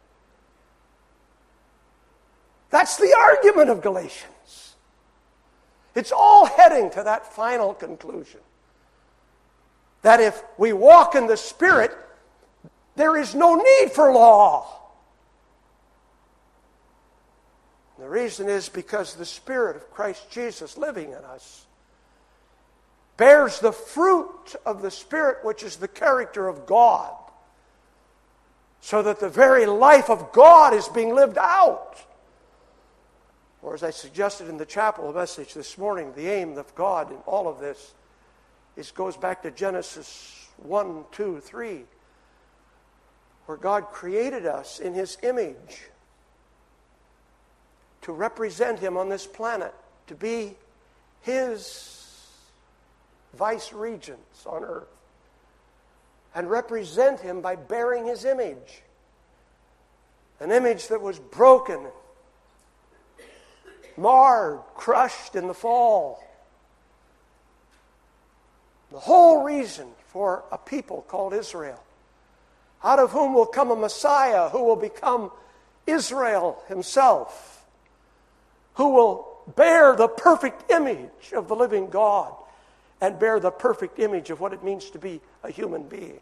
A: That's the argument of Galatians. It's all heading to that final conclusion. That if we walk in the Spirit, there is no need for law. The reason is because the Spirit of Christ Jesus living in us bears the fruit of the Spirit, which is the character of God, so that the very life of God is being lived out. Or as I suggested in the chapel message this morning, the aim of God in all of this goes back to Genesis 1, 2, 3, where God created us in His image to represent Him on this planet, to be His vice-regents on earth, and represent Him by bearing His image. An image that was broken, marred, crushed in the fall. The whole reason for a people called Israel, out of whom will come a Messiah who will become Israel himself, who will bear the perfect image of the living God and bear the perfect image of what it means to be a human being.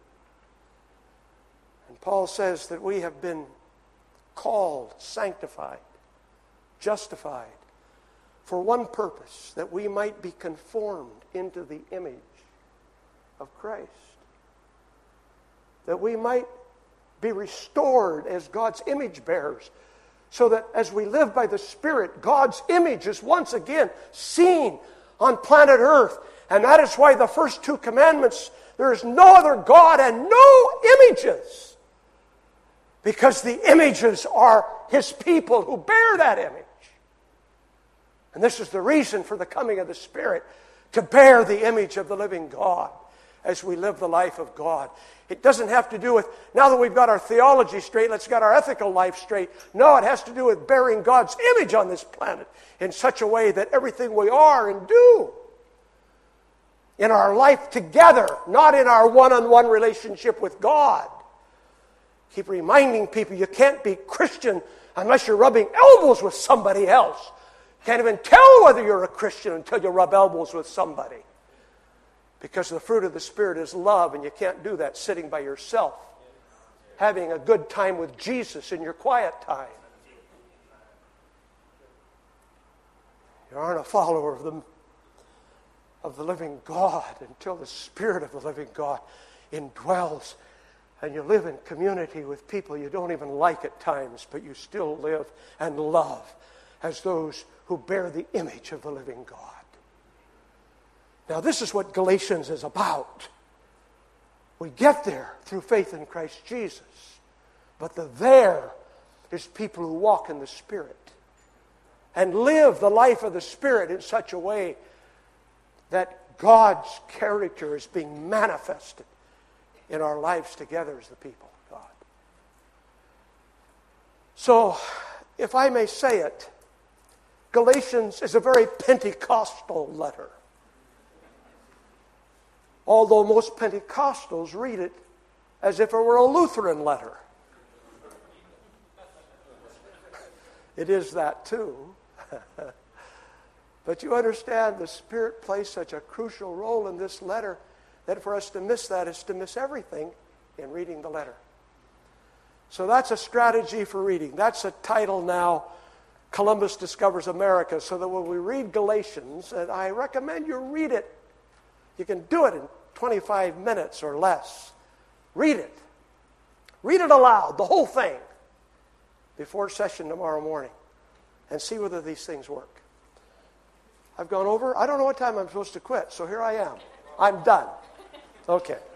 A: And Paul says that we have been called, sanctified, justified for one purpose, that we might be conformed into the image of Christ. That we might be restored as God's image bearers, so that as we live by the Spirit, God's image is once again seen on planet Earth. And that is why the first two commandments, there is no other God and no images. Because the images are His people who bear that image. And this is the reason for the coming of the Spirit, to bear the image of the living God as we live the life of God. It doesn't have to do with, now that we've got our theology straight, let's get our ethical life straight. No, it has to do with bearing God's image on this planet in such a way that everything we are and do in our life together, not in our one-on-one relationship with God. Keep reminding people you can't be Christian unless you're rubbing elbows with somebody else. Can't even tell whether you're a Christian until you rub elbows with somebody. Because the fruit of the Spirit is love, and you can't do that sitting by yourself, having a good time with Jesus in your quiet time. You aren't a follower of the living God until the Spirit of the living God indwells, and you live in community with people you don't even like at times, but you still live and love as those who bear the image of the living God. Now, this is what Galatians is about. We get there through faith in Christ Jesus. But the there is people who walk in the Spirit and live the life of the Spirit in such a way that God's character is being manifested in our lives together as the people of God. So, if I may say it, Galatians is a very Pentecostal letter. Although most Pentecostals read it as if it were a Lutheran letter. It is that too. But you understand the Spirit plays such a crucial role in this letter that for us to miss that is to miss everything in reading the letter. So that's a strategy for reading. That's a title now, Columbus Discovers America, so that when we read Galatians, and I recommend you read it, you can do it in 25 minutes or less. Read it. Read it aloud, the whole thing, before session tomorrow morning, and see whether these things work. I've gone over. I don't know what time I'm supposed to quit, so here I am. I'm done. Okay.